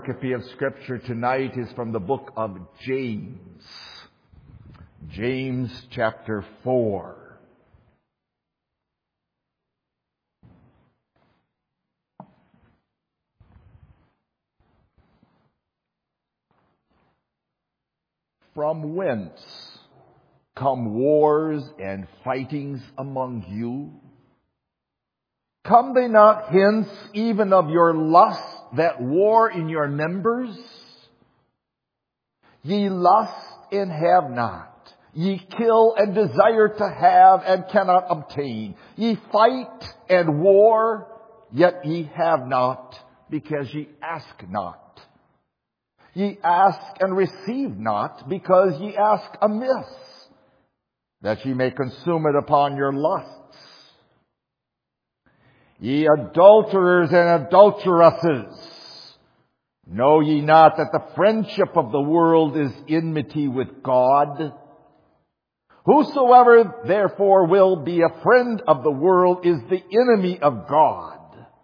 Copy of Scripture tonight is from the book of James. James chapter 4. From whence come wars and fightings among you? Come they not hence even of your lust that war in your members? Ye lust and have not. Ye kill and desire to have and cannot obtain. Ye fight and war, yet ye have not, because ye ask not. Ye ask and receive not, because ye ask amiss, that ye may consume it upon your lusts. Ye adulterers and adulteresses, know ye not that the friendship of the world is enmity with God? Whosoever therefore will be a friend of the world is the enemy of God.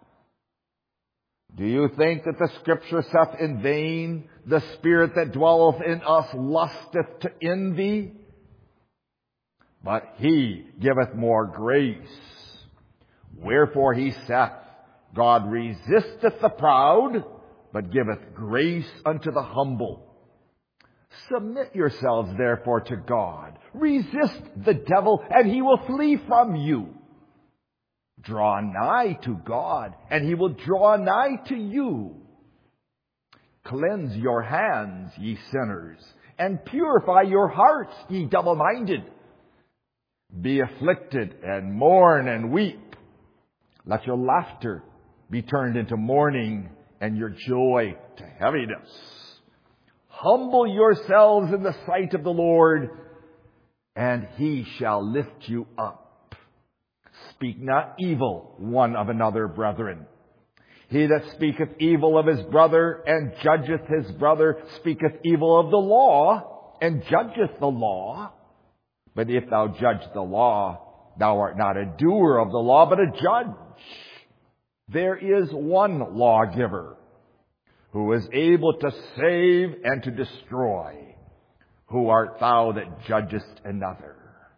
Do you think that the Scripture saith in vain, the Spirit that dwelleth in us lusteth to envy? But He giveth more grace. Wherefore He saith, God resisteth the proud, but giveth grace unto the humble. Submit yourselves therefore to God. Resist the devil, and he will flee from you. Draw nigh to God, and He will draw nigh to you. Cleanse your hands, ye sinners, and purify your hearts, ye double-minded. Be afflicted, and mourn, and weep. Let your laughter be turned into mourning, and your joy to heaviness. Humble yourselves in the sight of the Lord, and He shall lift you up. Speak not evil one of another, brethren. He that speaketh evil of his brother, and judgeth his brother, speaketh evil of the law, and judgeth the law. But if thou judge the law, thou art not a doer of the law, but a judge. There is one lawgiver, who is able to save and to destroy. Who art thou that judgest another?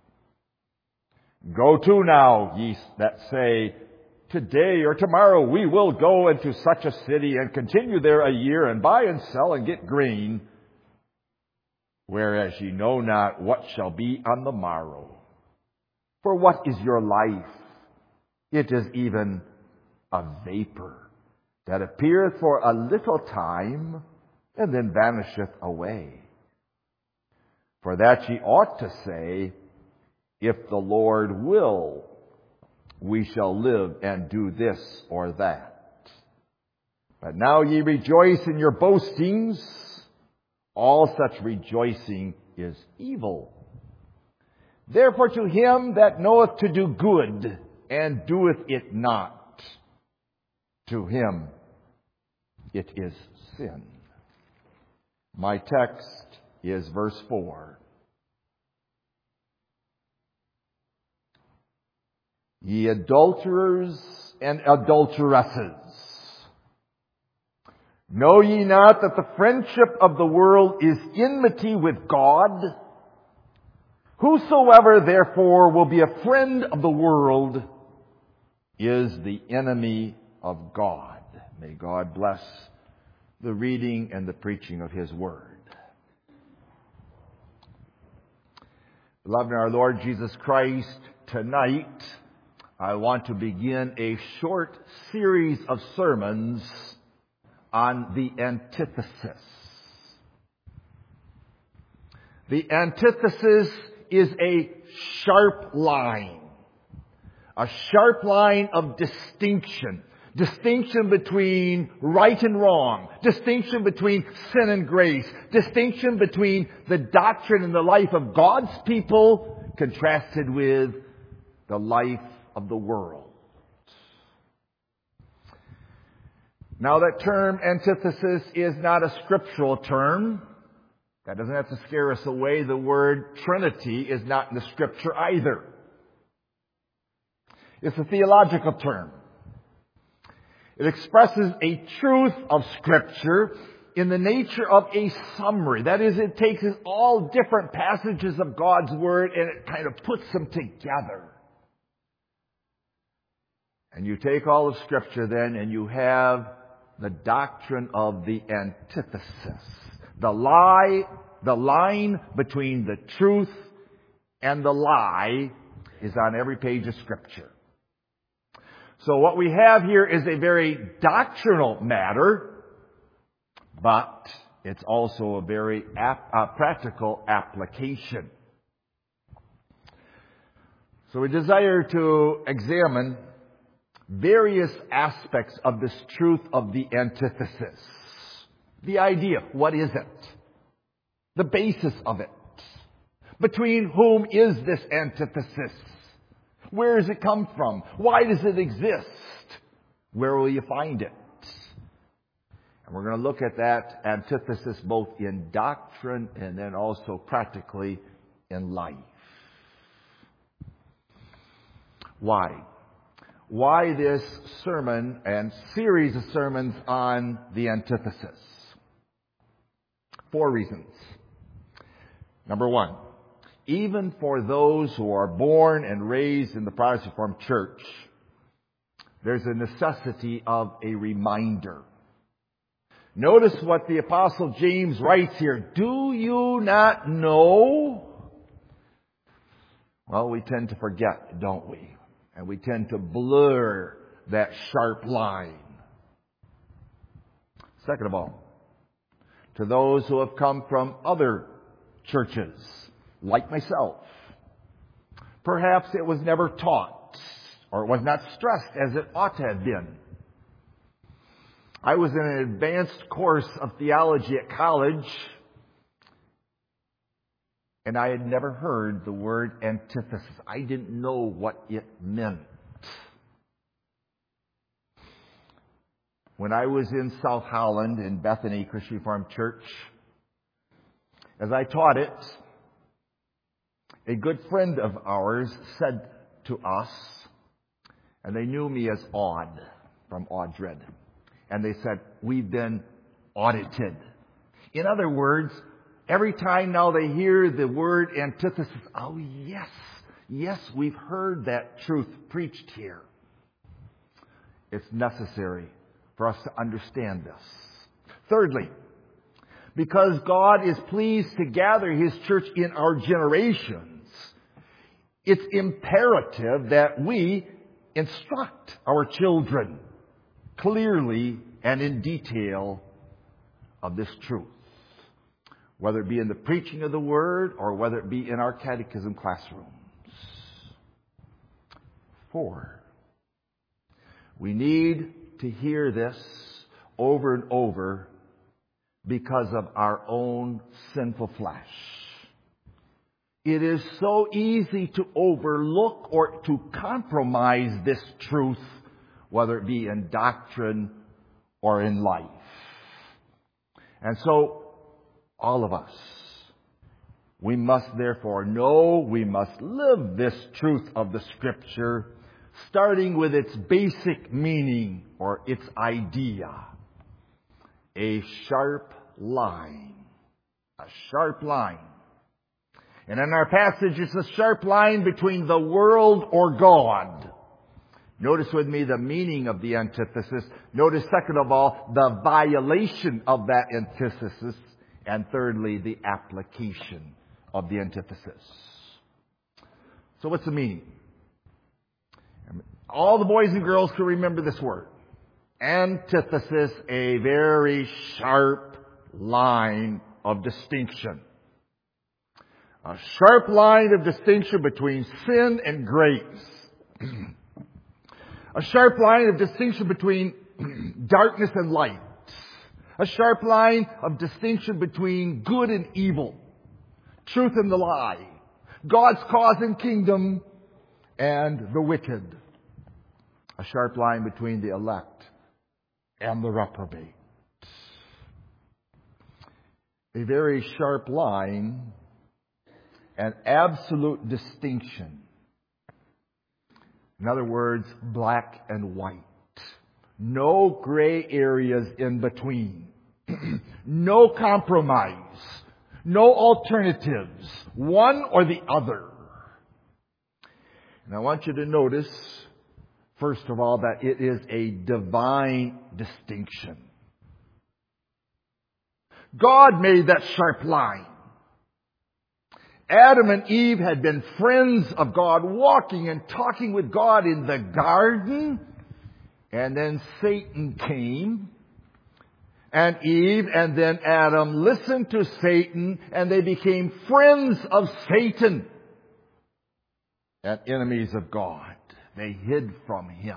Go to now, ye that say, today or tomorrow we will go into such a city and continue there a year and buy and sell and get grain, whereas ye know not what shall be on the morrow. For what is your life? It is even a vapor that appeareth for a little time and then vanisheth away. For that ye ought to say, if the Lord will, we shall live and do this or that. But now ye rejoice in your boastings. All such rejoicing is evil. Therefore to him that knoweth to do good and doeth it not, to him it is sin. My text is verse 4. Ye adulterers and adulteresses, know ye not that the friendship of the world is enmity with God? Whosoever therefore will be a friend of the world is the enemy of God. May God bless the reading and the preaching of His Word. Beloved in our Lord Jesus Christ, tonight I want to begin a short series of sermons on the antithesis. The antithesis is a sharp line of distinction. Distinction between right and wrong. Distinction between sin and grace. Distinction between the doctrine and the life of God's people contrasted with the life of the world. Now that term antithesis is not a scriptural term. That doesn't have to scare us away. The word Trinity is not in the Scripture either. It's a theological term. It expresses a truth of Scripture in the nature of a summary. That is, it takes all different passages of God's Word and it kind of puts them together. And you take all of Scripture then and you have the doctrine of the antithesis. The line between the truth and the lie is on every page of Scripture. So what we have here is a very doctrinal matter, but it's also a very practical application. So we desire to examine various aspects of this truth of the antithesis. The idea, what is it? The basis of it. Between whom is this antithesis? Where does it come from? Why does it exist? Where will you find it? And we're going to look at that antithesis both in doctrine and then also practically in life. Why? Why this sermon and series of sermons on the antithesis? 4 reasons. Number 1, even for those who are born and raised in the Protestant Reformed Church, there's a necessity of a reminder. Notice what the Apostle James writes here. Do you not know? Well, we tend to forget, don't we? And we tend to blur that sharp line. Second of all, to those who have come from other churches, like myself, perhaps it was never taught or it was not stressed as it ought to have been. I was in an advanced course of theology at college, and I had never heard the word antithesis. I didn't know what it meant. When I was in South Holland in Bethany Christian Reformed Church, as I taught it, a good friend of ours said to us, and they knew me as Aud from Audred, and they said, we've been audited. In other words, every time now they hear the word antithesis, oh yes, we've heard that truth preached here. It's necessary for us to understand this. Thirdly, because God is pleased to gather His church in our generations, it's imperative that we instruct our children clearly and in detail of this truth, whether it be in the preaching of the Word or whether it be in our catechism classrooms. 4, we need to hear this over and over because of our own sinful flesh. It is so easy to overlook or to compromise this truth, whether it be in doctrine or in life. And so, all of us, we must therefore know, we must live this truth of the Scripture, starting with its basic meaning or its idea. A sharp line. A sharp line. And in our passage, it's a sharp line between the world or God. Notice with me the meaning of the antithesis. Notice, second of all, the violation of that antithesis. And thirdly, the application of the antithesis. So what's the meaning? All the boys and girls can remember this word. Antithesis, a very sharp line of distinction. A sharp line of distinction between sin and grace. A sharp line of distinction between darkness and light. A sharp line of distinction between good and evil. Truth and the lie. God's cause and kingdom and the wicked. A sharp line between the elect and the reprobate. A very sharp line, an absolute distinction. In other words, black and white. No gray areas in between. No compromise. No alternatives. One or the other. And I want you to notice, first of all, that it is a divine distinction. God made that sharp line. Adam and Eve had been friends of God, walking and talking with God in the garden. And then Satan came. And Eve and then Adam listened to Satan, and they became friends of Satan and enemies of God. They hid from Him.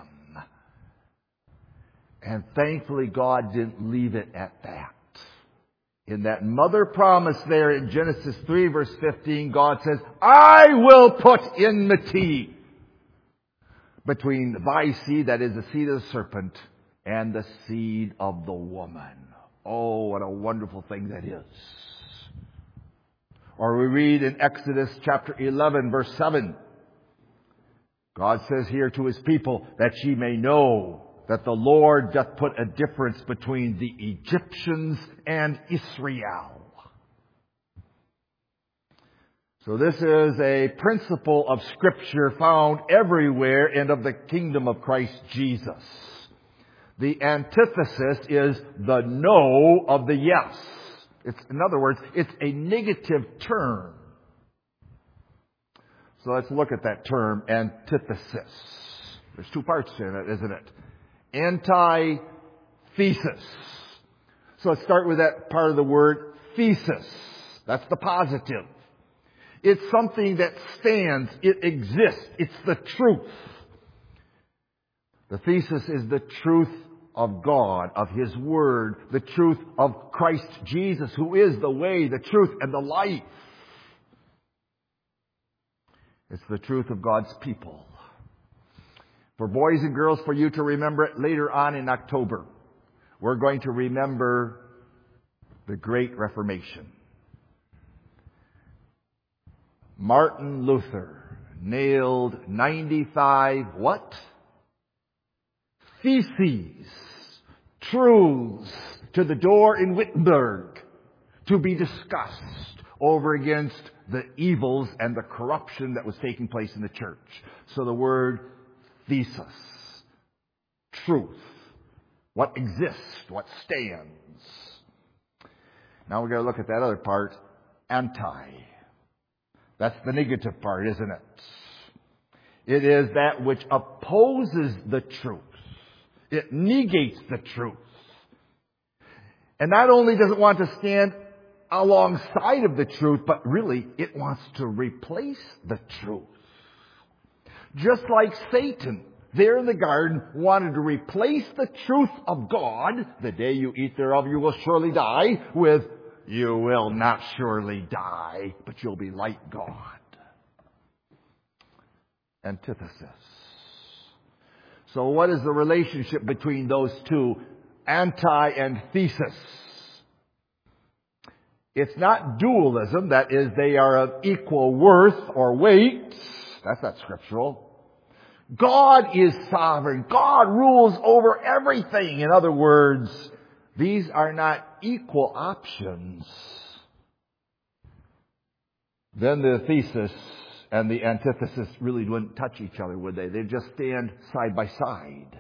And thankfully God didn't leave it at that. In that mother promise there in Genesis 3 verse 15, God says, I will put enmity between thy seed, that is the seed of the serpent, and the seed of the woman. Oh, what a wonderful thing that is. Or we read in Exodus chapter 11 verse 7, God says here to His people, that ye may know that the Lord doth put a difference between the Egyptians and Israel. So this is a principle of Scripture found everywhere and of the kingdom of Christ Jesus. The antithesis is the no of the yes. In other words, it's a negative term. So let's look at that term, antithesis. There's two parts in it, isn't it? Antithesis. So let's start with that part of the word, thesis. That's the positive. It's something that stands. It exists. It's the truth. The thesis is the truth of God, of His Word, the truth of Christ Jesus, who is the way, the truth, and the life. It's the truth of God's people. For boys and girls, for you to remember it later on in October, we're going to remember the Great Reformation. Martin Luther nailed 95 what? Theses, truths to the door in Wittenberg to be discussed over against the evils and the corruption that was taking place in the church. So the word thesis, truth, what exists, what stands. Now we're going to look at that other part, anti. That's the negative part, isn't it? It is that which opposes the truth. It negates the truth. And not only does it want to stand alongside of the truth, but really it wants to replace the truth. Just like Satan, there in the garden, wanted to replace the truth of God, the day you eat thereof you will surely die, with you will not surely die, but you'll be like God. Antithesis. So what is the relationship between those two, anti and thesis? It's not dualism, that is, they are of equal worth or weight. That's not scriptural. God is sovereign. God rules over everything. In other words, these are not equal options. Then the thesis and the antithesis really wouldn't touch each other, would they? They'd just stand side by side.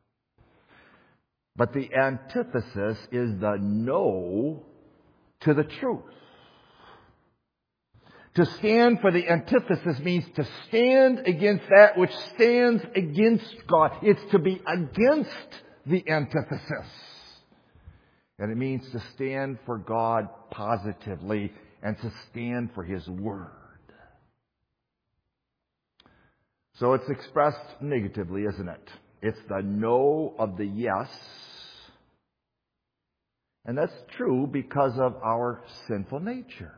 But the antithesis is the no to the truth. To stand for the antithesis means to stand against that which stands against God. It's to be against the antithesis. And it means to stand for God positively and to stand for His Word. So it's expressed negatively, isn't it? It's the no of the yes. And that's true because of our sinful nature.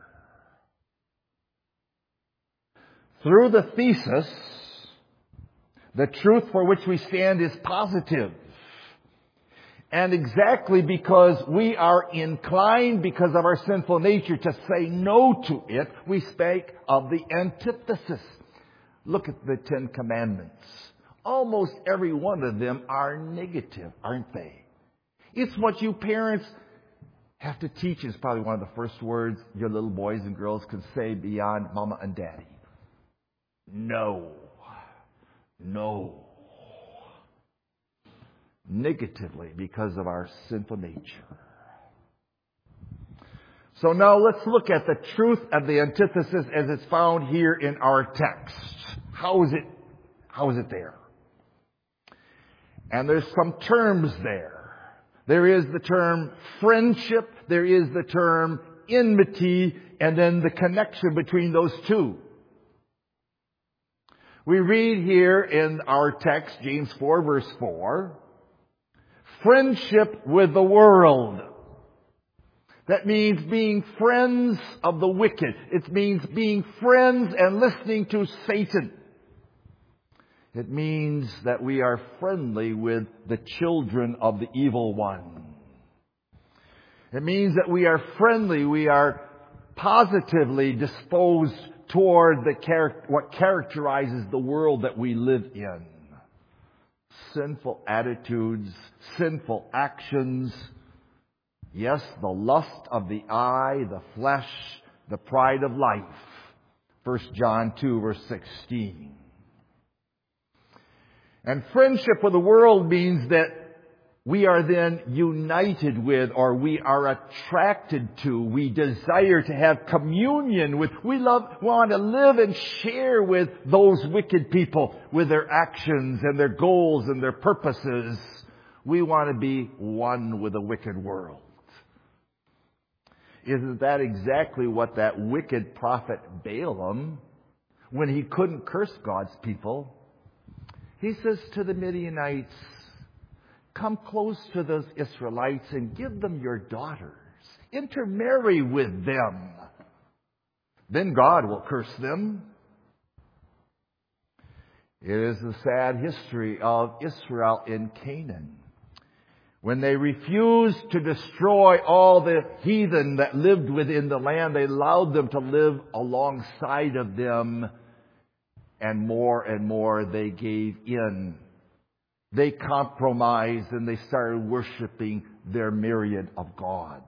Through the thesis, the truth for which we stand is positive. And exactly because we are inclined, because of our sinful nature, to say no to it, we speak of the antithesis. Look at the Ten Commandments. almost every one of them are negative, aren't they? It's what you parents have to teach. Is probably one of the first words your little boys and girls can say beyond mama and daddy. No. No. Negatively because of our sinful nature. So now let's look at the truth of the antithesis as it's found here in our text. How is it there? And there's some terms there. There is the term friendship, there is the term enmity, and then the connection between those two. We read here in our text, James 4 verse 4, friendship with the world. That means being friends of the wicked. It means being friends and listening to Satan. It means that we are friendly with the children of the evil one. It means that we are friendly, we are positively disposed toward what characterizes the world that we live in. Sinful attitudes, sinful actions. Yes, the lust of the eye, the flesh, the pride of life. 1 John 2 verse 16. And friendship with the world means that we are then united with, or we are attracted to, we desire to have communion with, want to live and share with those wicked people, with their actions and their goals and their purposes. We want to be one with the wicked world. Isn't that exactly what that wicked prophet Balaam, when he couldn't curse God's people, he says to the Midianites, come close to those Israelites and give them your daughters. Intermarry with them. Then God will curse them. It is the sad history of Israel in Canaan. When they refused to destroy all the heathen that lived within the land, they allowed them to live alongside of them. And more they gave in. They compromised and they started worshiping their myriad of gods.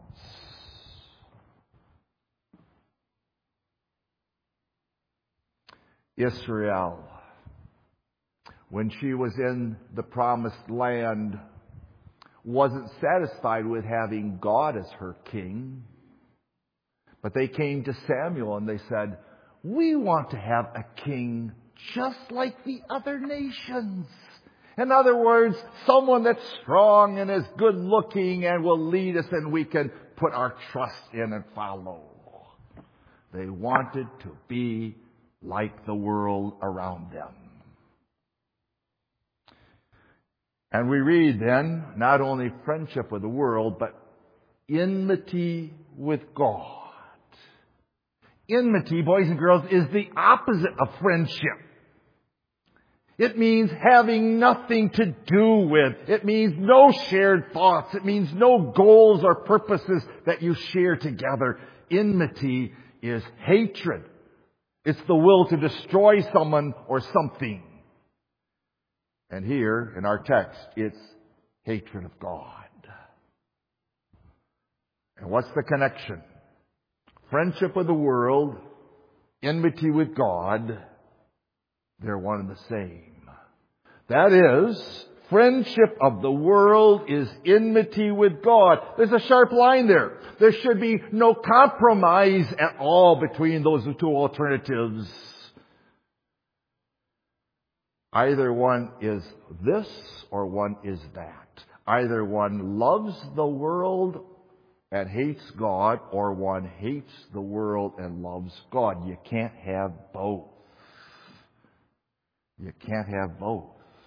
Israel, when she was in the promised land, wasn't satisfied with having God as her king. But they came to Samuel and they said, we want to have a king just like the other nations. In other words, someone that's strong and is good looking and will lead us and we can put our trust in and follow. They wanted to be like the world around them. And we read then, not only friendship with the world, but enmity with God. Enmity, boys and girls, is the opposite of friendship. It means having nothing to do with. It means no shared thoughts. It means no goals or purposes that you share together. Enmity is hatred. It's the will to destroy someone or something. And here in our text, it's hatred of God. And what's the connection? Friendship with the world, enmity with God, they're one and the same. That is, friendship of the world is enmity with God. There's a sharp line there. There should be no compromise at all between those two alternatives. Either one is this or one is that. Either one loves the world and hates God, or one hates the world and loves God. You can't have both. You can't have both.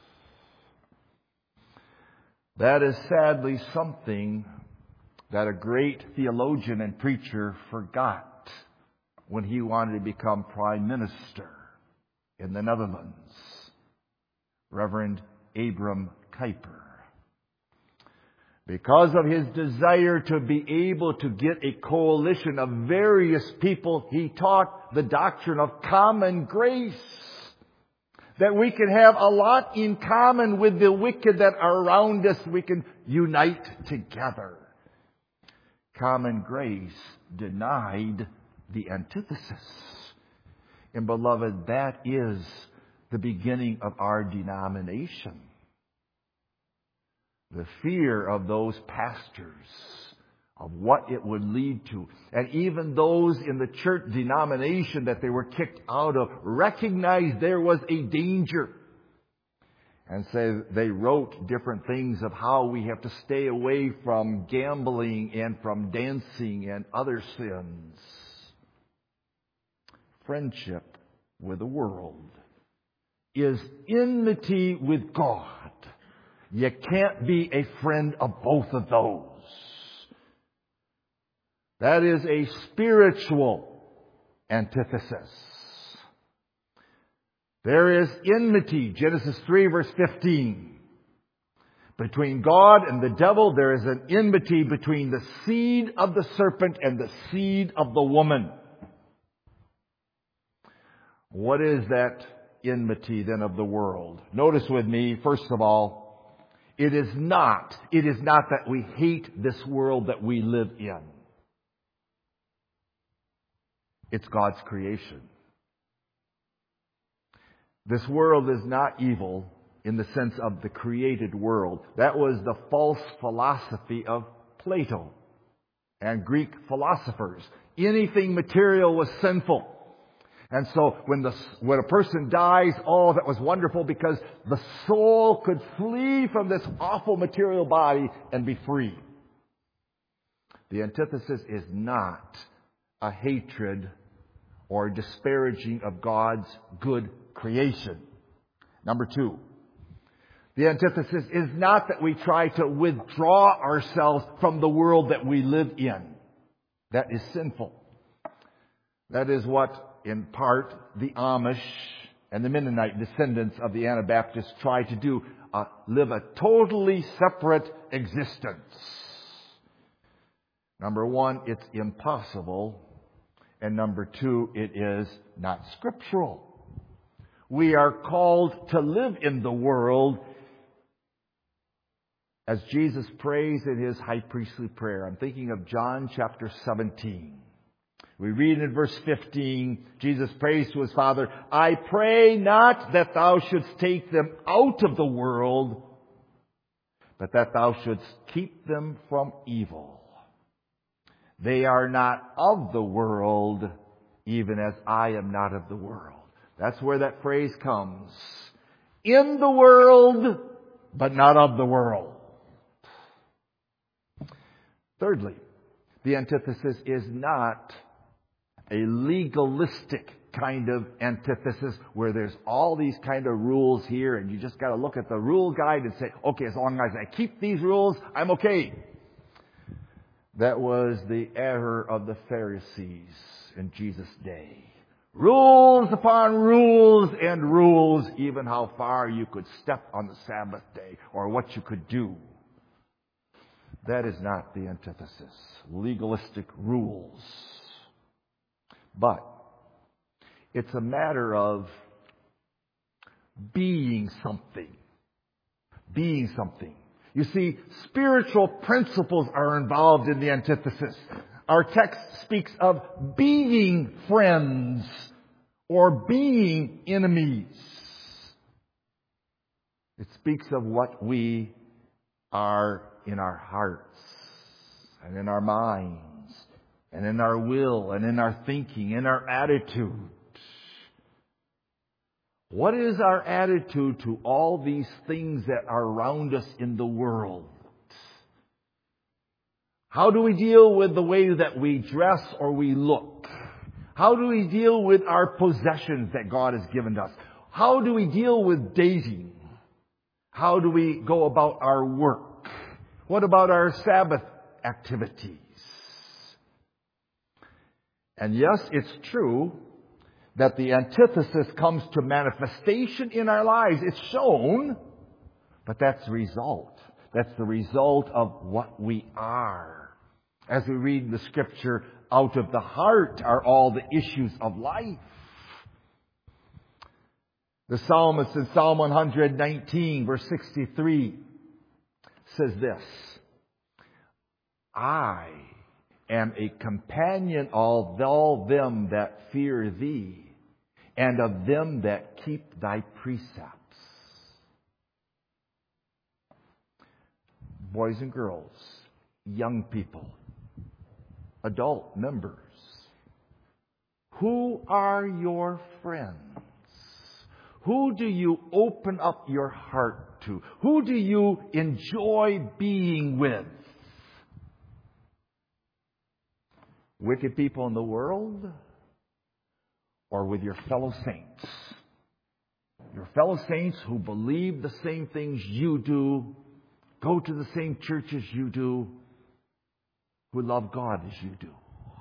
That is sadly something that a great theologian and preacher forgot when he wanted to become Prime Minister in the Netherlands. Reverend Abram Kuyper. Because of his desire to be able to get a coalition of various people, he taught the doctrine of common grace. that we can have a lot in common with the wicked that are around us. We can unite together. Common grace denied the antithesis. And beloved, that is the beginning of our denomination. The fear of those pastors, of what it would lead to. And even those in the church denomination that they were kicked out of recognized there was a danger. And so they wrote different things of how we have to stay away from gambling and from dancing and other sins. Friendship with the world is enmity with God. You can't be a friend of both of those. That is a spiritual antithesis. There is enmity, Genesis 3 verse 15. Between God and the devil, there is an enmity between the seed of the serpent and the seed of the woman. What is that enmity then of the world? Notice with me, first of all, it is not that we hate this world that we live in. It's God's creation. This world is not evil in the sense of the created world. That was the false philosophy of Plato and Greek philosophers. Anything material was sinful. And so when a person dies, oh, that was wonderful because the soul could flee from this awful material body and be free. The antithesis is not a hatred or disparaging of God's good creation. Number two, the antithesis is not that we try to withdraw ourselves from the world that we live in. That is sinful. That is what, in part, the Amish and the Mennonite descendants of the Anabaptists try to do, live a totally separate existence. Number one, it's impossible. And number two, it is not scriptural. We are called to live in the world as Jesus prays in His high priestly prayer. I'm thinking of John chapter 17. We read in verse 15, Jesus prays to His Father, I pray not that Thou shouldst take them out of the world, but that Thou shouldst keep them from evil. They are not of the world, even as I am not of the world. That's where that phrase comes. In the world, but not of the world. Thirdly, the antithesis is not a legalistic kind of antithesis where there's all these kind of rules here and you just got to look at the rule guide and say, okay, as long as I keep these rules, I'm okay. That was the error of the Pharisees in Jesus' day. Rules upon rules and rules, even how far you could step on the Sabbath day or what you could do. That is not the antithesis. Legalistic rules. But it's a matter of being something. Being something. You see, spiritual principles are involved in the antithesis. Our text speaks of being friends or being enemies. It speaks of what we are in our hearts and in our minds and in our will and in our thinking and our attitude. What is our attitude to all these things that are around us in the world? How do we deal with the way that we dress or we look? How do we deal with our possessions that God has given us? How do we deal with dating? How do we go about our work? What about our Sabbath activities? And yes, it's true that the antithesis comes to manifestation in our lives. It's shown, but that's the result. That's the result of what we are. As we read the Scripture, out of the heart are all the issues of life. The psalmist in Psalm 119, verse 63, says this, I am a companion of all them that fear thee, and of them that keep thy precepts. Boys and girls, young people, adult members, who are your friends? Who do you open up your heart to? Who do you enjoy being with? Wicked people in the world, or with your fellow saints? Your fellow saints who believe the same things you do, go to the same churches you do, who love God as you do.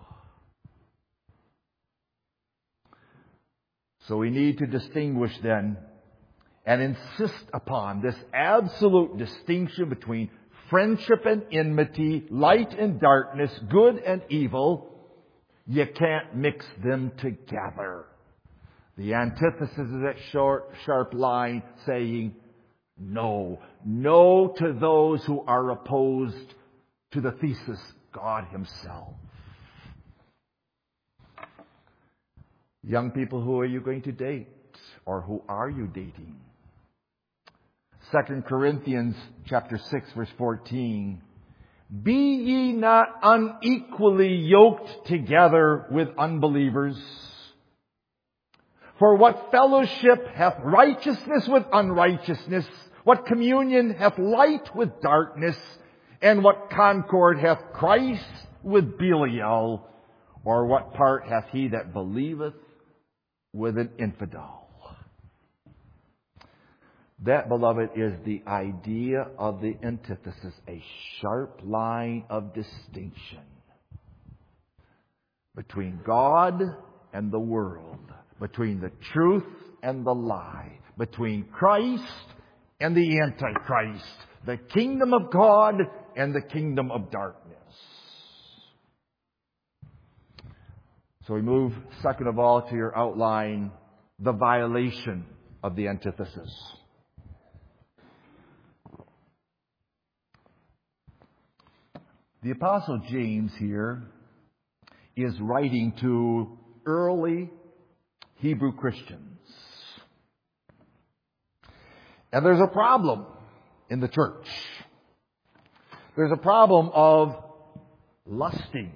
So we need to distinguish then and insist upon this absolute distinction between friendship and enmity, light and darkness, good and evil. You can't mix them together. The antithesis is that sharp line saying no. No to those who are opposed to the thesis, God Himself. Young people, who are you going to date? Or who are you dating? 2 Corinthians chapter 6, verse 14. Be ye not unequally yoked together with unbelievers. For what fellowship hath righteousness with unrighteousness? What communion hath light with darkness? And what concord hath Christ with Belial? Or what part hath he that believeth with an infidel? That, beloved, is the idea of the antithesis, a sharp line of distinction between God and the world, between the truth and the lie, between Christ and the Antichrist, the kingdom of God and the kingdom of darkness. So we move, second of all, to your outline, the violation of the antithesis. The Apostle James here is writing to early Hebrew Christians. And there's a problem in the church. There's a problem of lusting.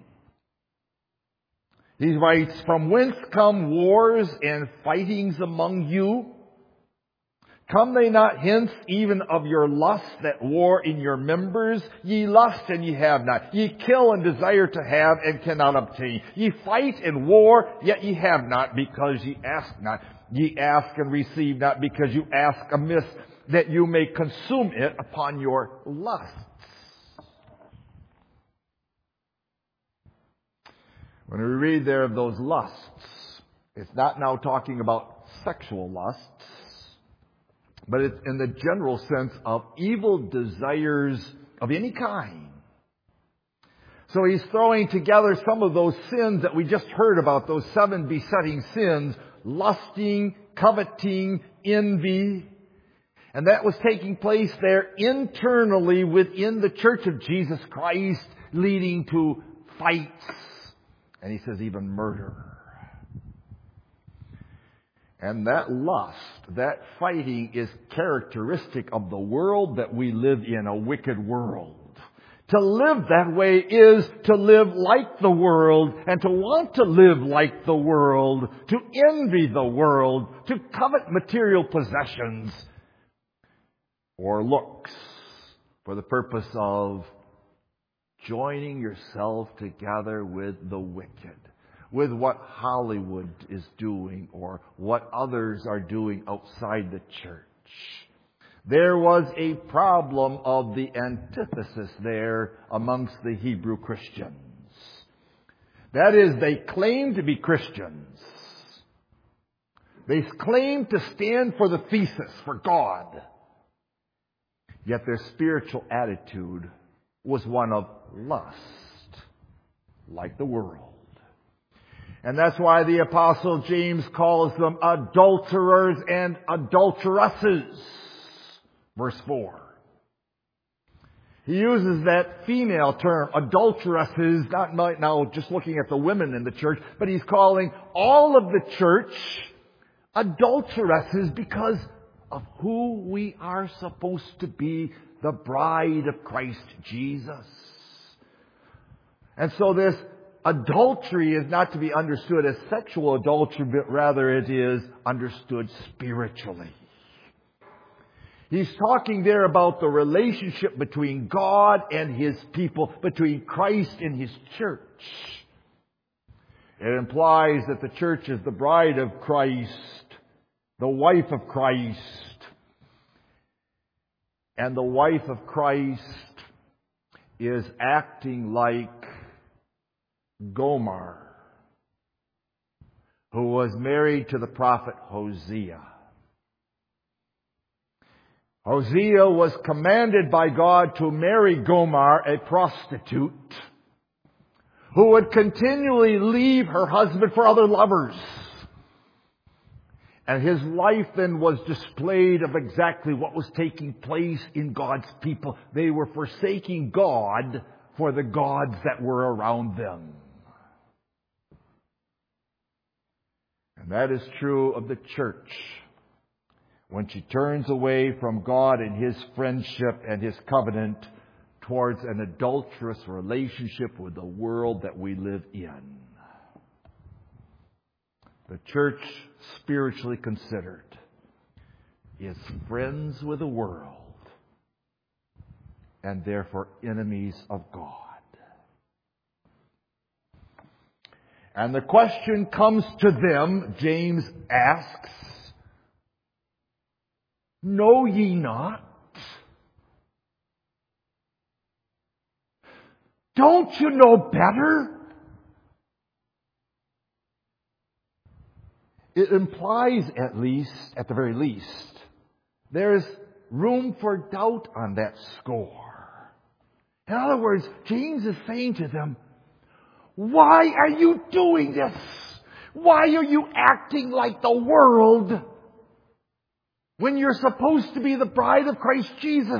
He writes, from whence come wars and fightings among you? Come they not hence even of your lust that war in your members? Ye lust and ye have not. Ye kill and desire to have and cannot obtain. Ye fight and war, yet ye have not, because ye ask not. Ye ask and receive not, because you ask amiss, that you may consume it upon your lusts. When we read there of those lusts, it's not now talking about sexual lusts, but it's in the general sense of evil desires of any kind. So he's throwing together some of those sins that we just heard about, those 7 besetting sins, lusting, coveting, envy. And that was taking place there internally within the Church of Jesus Christ, leading to fights. And he says even murder. And that lust, that fighting is characteristic of the world that we live in, a wicked world. To live that way is to live like the world, and to want to live like the world, to envy the world, to covet material possessions or looks for the purpose of joining yourself together with the wicked, with what Hollywood is doing or what others are doing outside the church. There was a problem of the antithesis there amongst the Hebrew Christians. That is, they claimed to be Christians. They claimed to stand for the thesis, for God. Yet their spiritual attitude was one of lust, like the world. And that's why the Apostle James calls them adulterers and adulteresses. Verse 4. He uses that female term, adulteresses, not now just looking at the women in the church, but he's calling all of the church adulteresses because of who we are supposed to be, the bride of Christ Jesus. And so this adultery is not to be understood as sexual adultery, but rather it is understood spiritually. He's talking there about the relationship between God and His people, between Christ and His church. It implies that the church is the bride of Christ, the wife of Christ. And the wife of Christ is acting like Gomer, who was married to the prophet Hosea. Hosea was commanded by God to marry Gomer, a prostitute, who would continually leave her husband for other lovers. And his life then was displayed of exactly what was taking place in God's people. They were forsaking God for the gods that were around them. And that is true of the church. When she turns away from God and His friendship and His covenant towards an adulterous relationship with the world that we live in. The church, spiritually considered, is friends with the world and therefore enemies of God. And the question comes to them, James asks, know ye not? Don't you know better? It implies at the very least, there's room for doubt on that score. In other words, James is saying to them, why are you doing this? Why are you acting like the world when you're supposed to be the bride of Christ Jesus?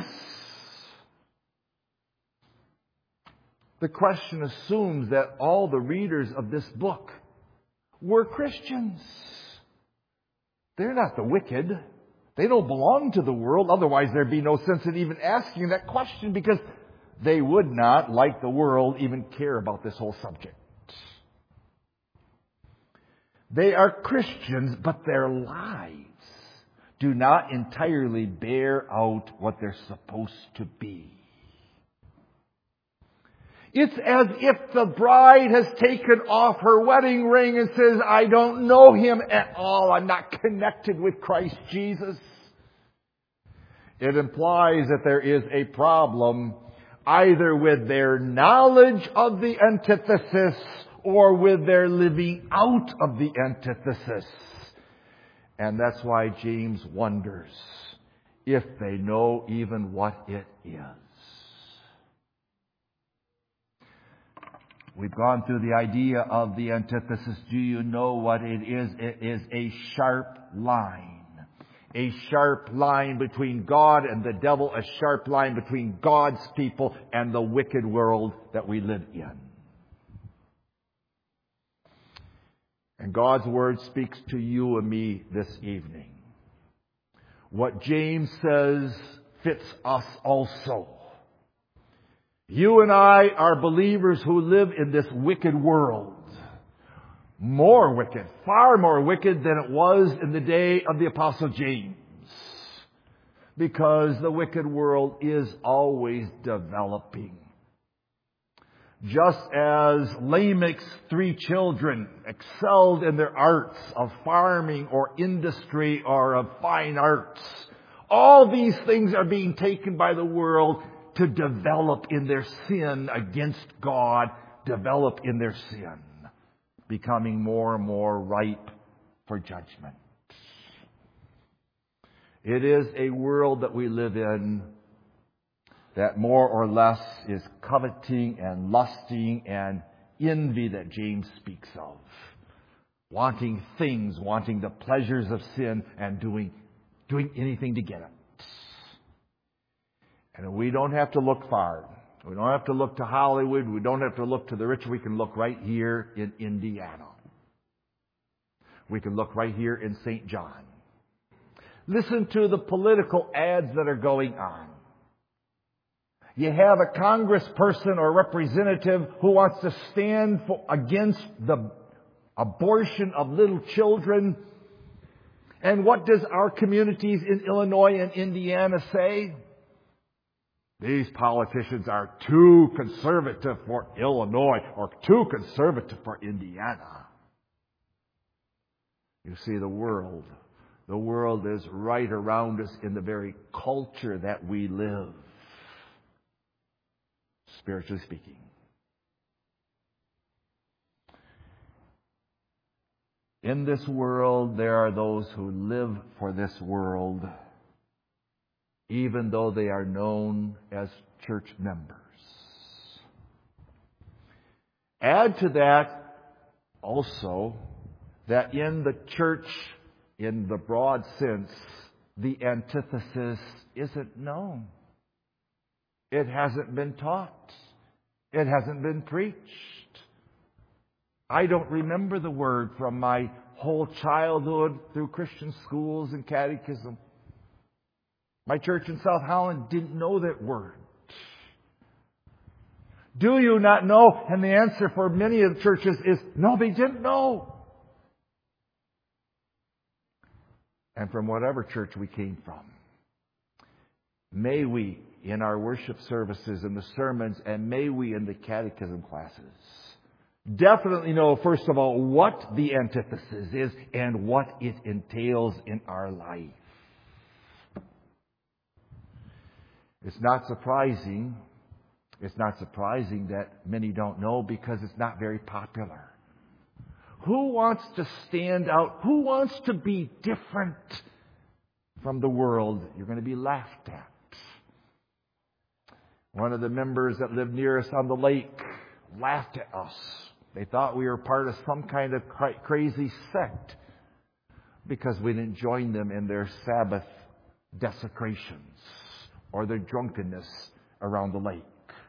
The question assumes that all the readers of this book were Christians. They're not the wicked. They don't belong to the world. Otherwise, there'd be no sense in even asking that question, because they would not, like the world, even care about this whole subject. They are Christians, but their lives do not entirely bear out what they're supposed to be. It's as if the bride has taken off her wedding ring and says, I don't know Him at all. I'm not connected with Christ Jesus. It implies that there is a problem either with their knowledge of the antithesis or with their living out of the antithesis. And that's why James wonders if they know even what it is. We've gone through the idea of the antithesis. Do you know what it is? It is a sharp line. A sharp line between God and the devil. A sharp line between God's people and the wicked world that we live in. And God's Word speaks to you and me this evening. What James says fits us also. You and I are believers who live in this wicked world. More wicked, far more wicked than it was in the day of the Apostle James. Because the wicked world is always developing. Just as Lamech's 3 children excelled in their arts of farming or industry or of fine arts, all these things are being taken by the world to develop in their sin against God, develop in their sin, becoming more and more ripe for judgment. It is a world that we live in that more or less is coveting and lusting and envy that James speaks of. wanting things, wanting the pleasures of sin, and doing anything to get it. And we don't have to look far. We don't have to look to Hollywood. We don't have to look to the rich. We can look right here in Indiana. We can look right here in St. John. Listen to the political ads that are going on. You have a congressperson or representative who wants to stand against the abortion of little children. And what does our communities in Illinois and Indiana say? These politicians are too conservative for Illinois or too conservative for Indiana. You see, the world is right around us in the very culture that we live, spiritually speaking. In this world, there are those who live for this world, even though they are known as church members. Add to that also that in the church, in the broad sense, the antithesis isn't known. It hasn't been taught. It hasn't been preached. I don't remember the word from my whole childhood through Christian schools and catechism. My church in South Holland didn't know that word. Do you not know? And the answer for many of the churches is, no, they didn't know. And from whatever church we came from, may we, in our worship services and the sermons, and may we in the catechism classes, definitely know, first of all, what the antithesis is and what it entails in our life. It's not surprising that many don't know, because it's not very popular. Who wants to stand out? Who wants to be different from the world? You're going to be laughed at. One of the members that lived near us on the lake laughed at us. They thought we were part of some kind of crazy sect because we didn't join them in their Sabbath desecrations or their drunkenness around the lake.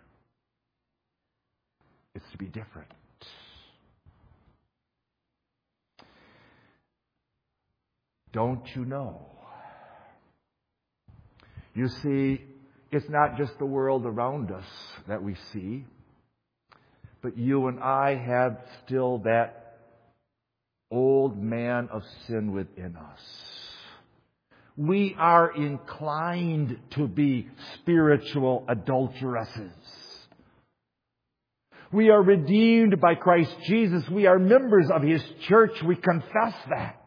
It's to be different. Don't you know? You see, it's not just the world around us that we see, but you and I have still that old man of sin within us. We are inclined to be spiritual adulteresses. We are redeemed by Christ Jesus. We are members of His church. We confess that.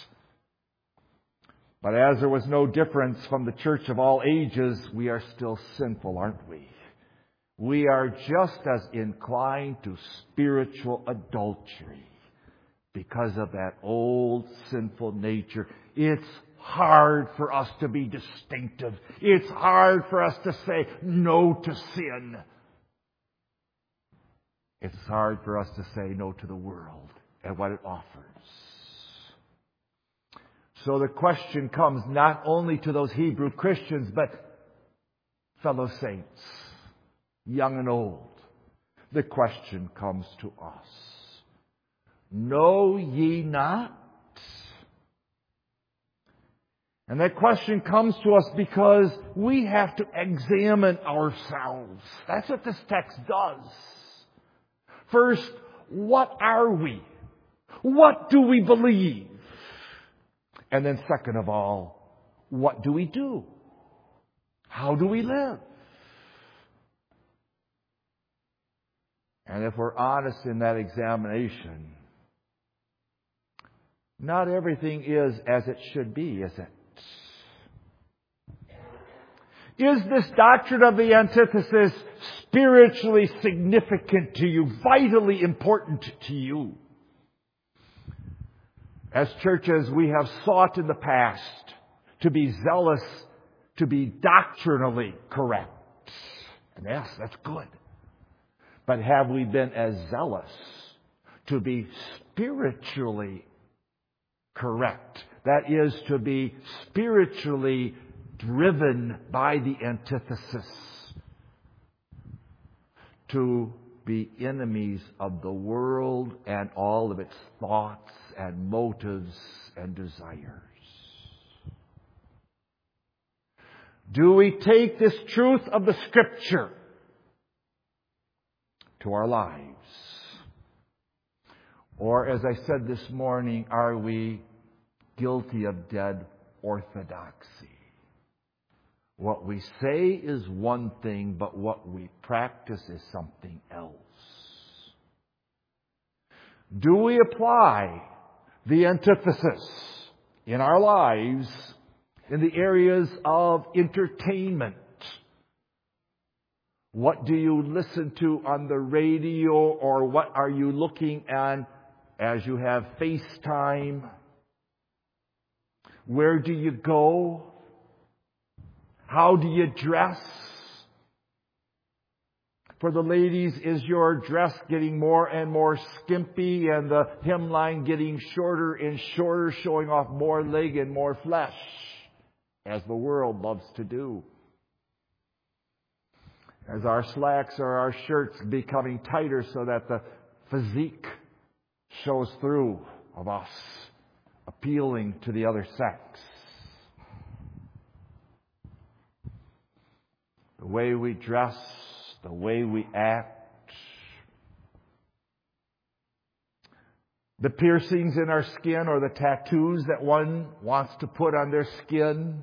But as there was no difference from the church of all ages, we are still sinful, aren't we? We are just as inclined to spiritual adultery because of that old sinful nature. It's hard for us to be distinctive. It's hard for us to say no to sin. It's hard for us to say no to the world and what it offers. So the question comes not only to those Hebrew Christians, but fellow saints, young and old. The question comes to us. Know ye not? And that question comes to us because we have to examine ourselves. That's what this text does. First, what are we? What do we believe? And then second of all, what do we do? How do we live? And if we're honest in that examination, not everything is as it should be, is it? Is this doctrine of the antithesis spiritually significant to you, vitally important to you? As churches, we have sought in the past to be zealous, to be doctrinally correct. And yes, that's good. But have we been as zealous to be spiritually correct. That is, to be spiritually driven by the antithesis. To be enemies of the world and all of its thoughts and motives and desires. Do we take this truth of the Scripture to our lives? Or, as I said this morning, are we guilty of dead orthodoxy? What we say is one thing, but what we practice is something else. Do we apply the antithesis in our lives in the areas of entertainment? What do you listen to on the radio, or what are you looking at as you have FaceTime? Where do you go? How do you dress? For the ladies, is your dress getting more and more skimpy and the hemline getting shorter and shorter, showing off more leg and more flesh, as the world loves to do? As our slacks or our shirts becoming tighter so that the physique shows through of us, appealing to the other sex. The way we dress, the way we act, the piercings in our skin or the tattoos that one wants to put on their skin.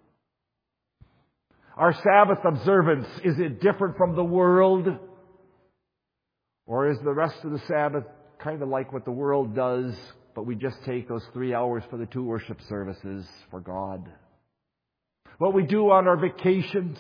Our Sabbath observance, is it different from the world? Or is the rest of the Sabbath kind of like what the world does, but we just take those 3 hours for the 2 worship services for God? What we do on our vacations,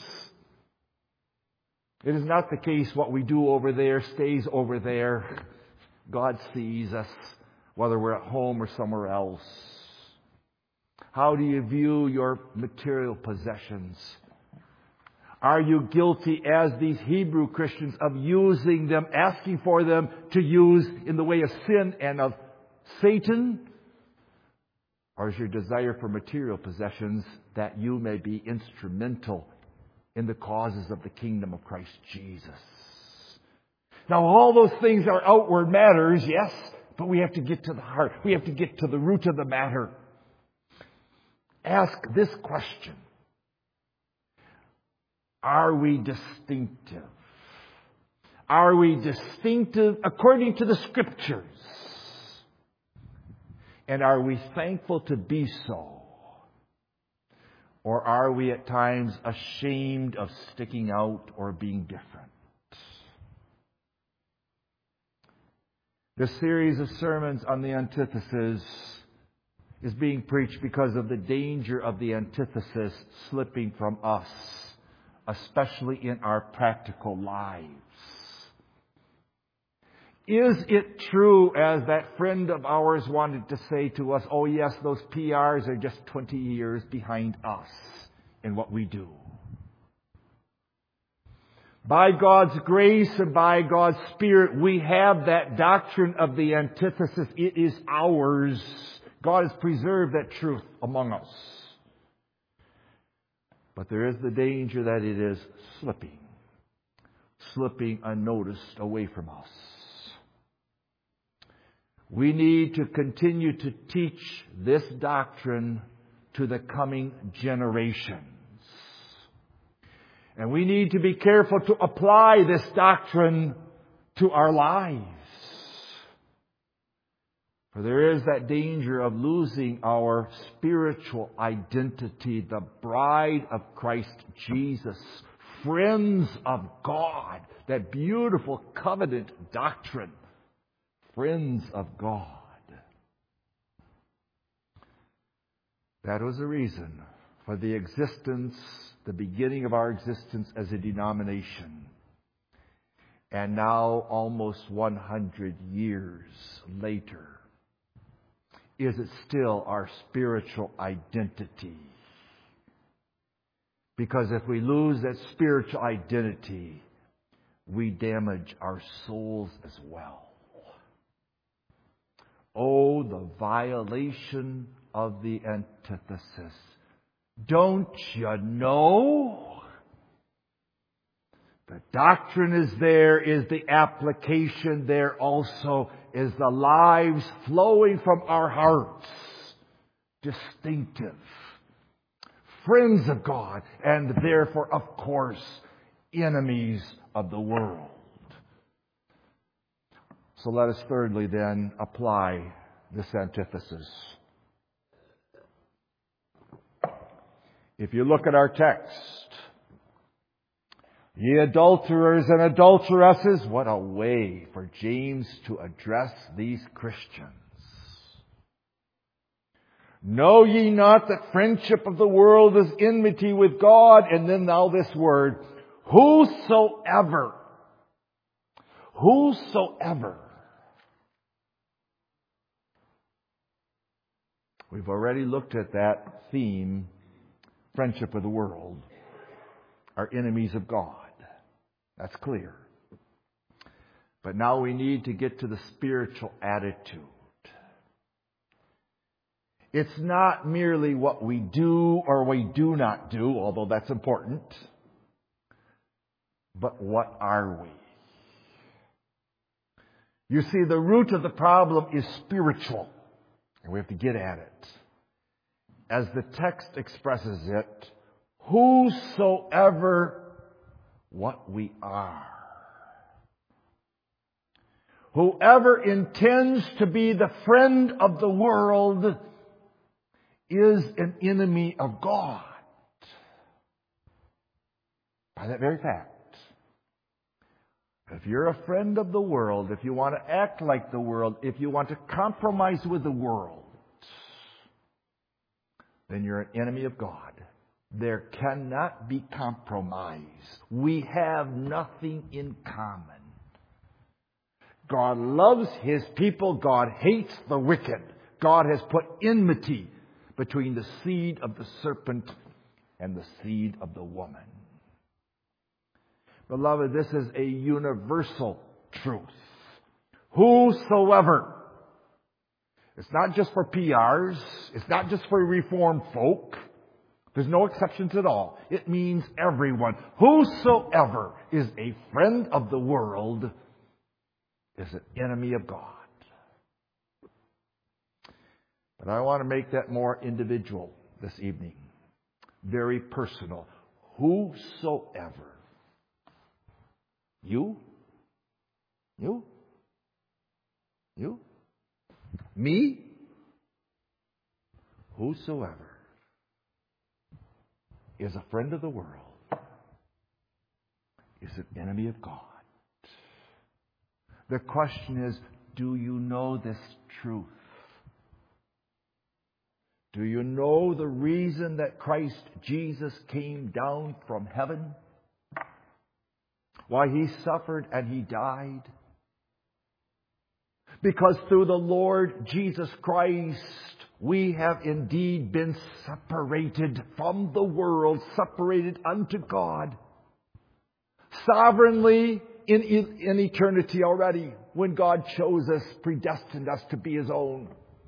it is not the case what we do over there stays over there. God sees us, whether we're at home or somewhere else. How do you view your material possessions? Are you guilty, as these Hebrew Christians, of using them, asking for them to use in the way of sin and of Satan? Or is your desire for material possessions that you may be instrumental in the causes of the kingdom of Christ Jesus? Now, all those things are outward matters, yes, but we have to get to the heart. We have to get to the root of the matter. Ask this question. Are we distinctive? Are we distinctive according to the Scriptures? And are we thankful to be so? Or are we at times ashamed of sticking out or being different? This series of sermons on the antithesis is being preached because of the danger of the antithesis slipping from us, especially in our practical lives. Is it true, as that friend of ours wanted to say to us, oh yes, those PRs are just 20 years behind us in what we do? By God's grace and by God's Spirit, we have that doctrine of the antithesis. It is ours. God has preserved that truth among us. But there is the danger that it is slipping unnoticed away from us. We need to continue to teach this doctrine to the coming generations. And we need to be careful to apply this doctrine to our lives. For there is that danger of losing our spiritual identity, the bride of Christ Jesus, friends of God, that beautiful covenant doctrine, friends of God. That was the reason for the existence, the beginning of our existence as a denomination. And now, almost 100 years later, is it still our spiritual identity? Because if we lose that spiritual identity, we damage our souls as well. Oh, the violation of the antithesis. Don't you know? The doctrine is there, is the application there also, is the lives flowing from our hearts. Distinctive. Friends of God, and therefore, of course, enemies of the world. So let us thirdly then apply this antithesis. If you look at our text, ye adulterers and adulteresses, what a way for James to address these Christians. Know ye not that friendship of the world is enmity with God? And then now this word, whosoever. Whosoever. We've already looked at that theme, friendship of the world, are enemies of God. That's clear. But now we need to get to the spiritual attitude. It's not merely what we do or we do not do, although that's important. But what are we? You see, the root of the problem is spiritual. And we have to get at it. As the text expresses it, whosoever what we are. Whoever intends to be the friend of the world is an enemy of God. By that very fact. If you're a friend of the world, if you want to act like the world, if you want to compromise with the world, then you're an enemy of God. There cannot be compromise. We have nothing in common. God loves His people. God hates the wicked. God has put enmity between the seed of the serpent and the seed of the woman. Beloved, this is a universal truth. Whosoever. It's not just for PRs. It's not just for Reformed folk. There's no exceptions at all. It means everyone. Whosoever is a friend of the world is an enemy of God. But I want to make that more individual this evening. Very personal. Whosoever. You? You? You? Me? Whosoever is a friend of the world is an enemy of God. The question is, do you know this truth? Do you know the reason that Christ Jesus came down from heaven? Why He suffered and He died? Because through the Lord Jesus Christ, we have indeed been separated from the world, separated unto God. Sovereignly in eternity already, when God chose us, predestined us to be His own.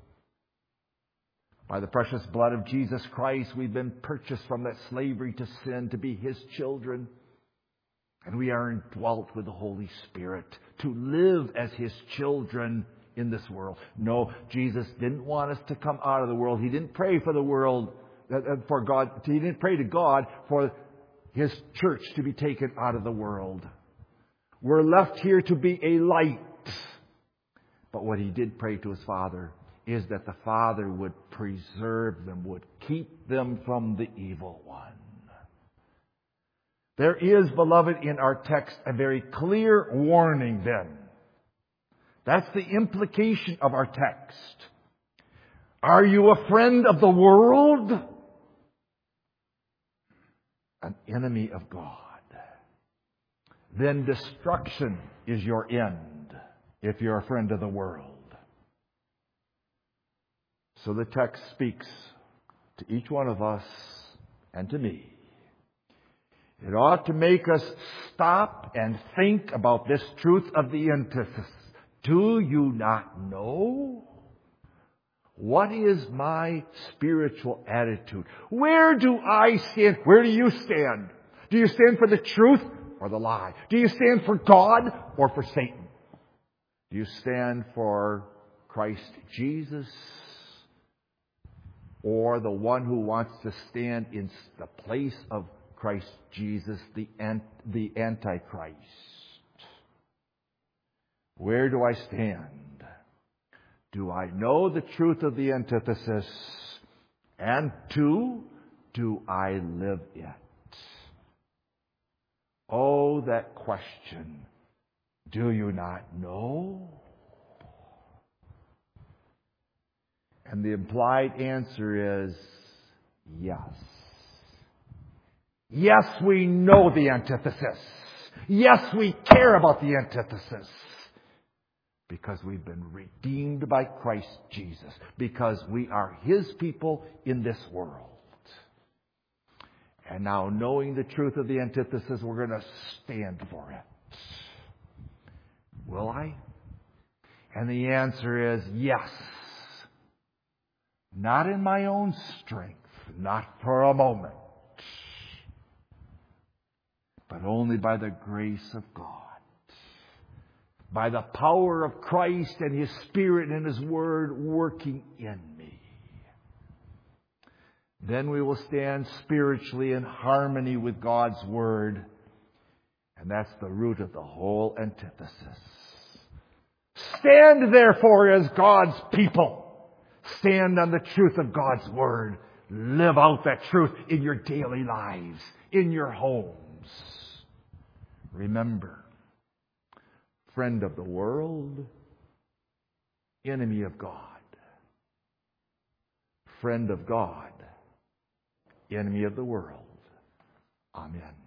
By the precious blood of Jesus Christ, we've been purchased from that slavery to sin to be His children. And we are indwelt with the Holy Spirit to live as His children in this world. No, Jesus didn't want us to come out of the world. He didn't pray for the world, for God. He didn't pray to God for His church to be taken out of the world. We're left here to be a light. But what He did pray to His Father is that the Father would preserve them, would keep them from the evil one. There is, beloved, in our text a very clear warning then. That's the implication of our text. Are you a friend of the world? An enemy of God. Then destruction is your end if you're a friend of the world. So the text speaks to each one of us and to me. It ought to make us stop and think about this truth of the antithesis. Do you not know? What is my spiritual attitude? Where do I stand? Where do you stand? Do you stand for the truth or the lie? Do you stand for God or for Satan? Do you stand for Christ Jesus or the one who wants to stand in the place of Christ Jesus, the Antichrist? Where do I stand? Do I know the truth of the antithesis? And two, do I live it? Oh, that question. Do you not know? And the implied answer is yes. Yes, we know the antithesis. Yes, we care about the antithesis. Because we've been redeemed by Christ Jesus. Because we are His people in this world. And now, knowing the truth of the antithesis, we're going to stand for it. Will I? And the answer is yes. Not in my own strength, not for a moment, but only by the grace of God. By the power of Christ and His Spirit and His Word working in me. Then we will stand spiritually in harmony with God's Word. And that's the root of the whole antithesis. Stand therefore as God's people. Stand on the truth of God's Word. Live out that truth in your daily lives, in your homes. Remember, friend of the world, enemy of God. Friend of God, enemy of the world. Amen.